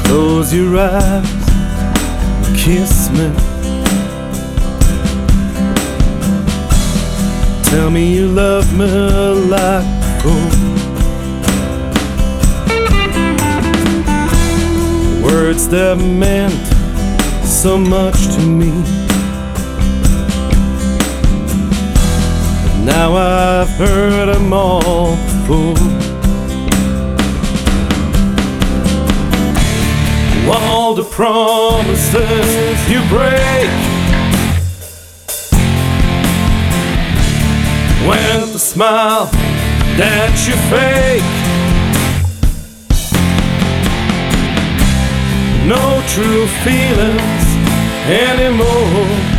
Close your eyes, kiss me. Tell me you love me like before. Words that meant so much to me, but now I've heard them all before. All the promises you break, when the smile that you fake, no true feelings anymore.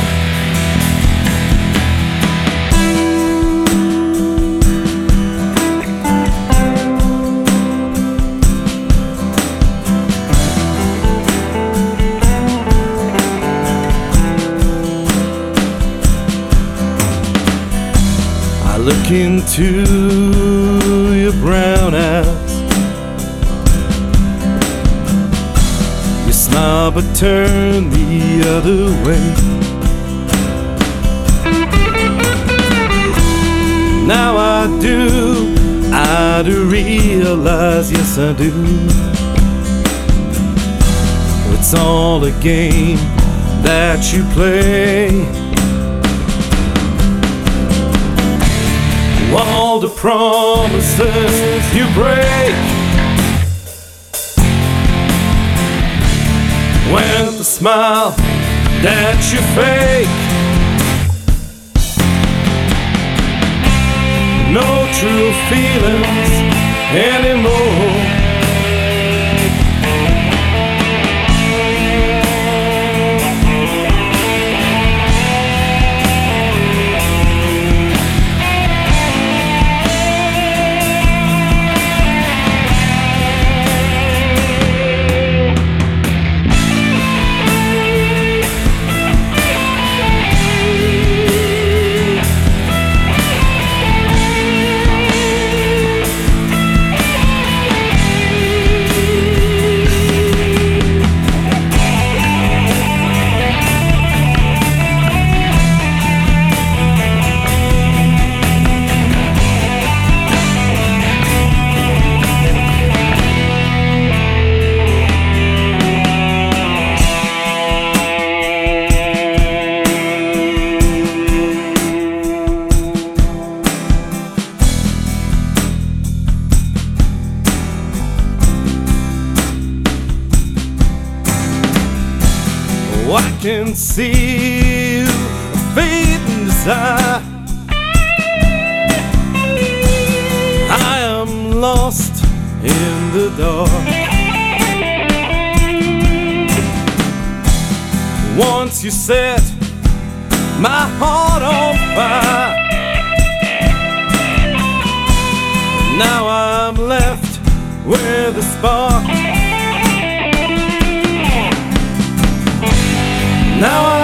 I look into your brown eyes, you smile but turn the other way. Now I do realize, yes I do, it's all a game that you play. All the promises you break, when the smile that you fake, no true feelings anymore. I can see you, faith and desire. I am lost in the dark. Once you set my heart on fire, now I'm left with a spark. Now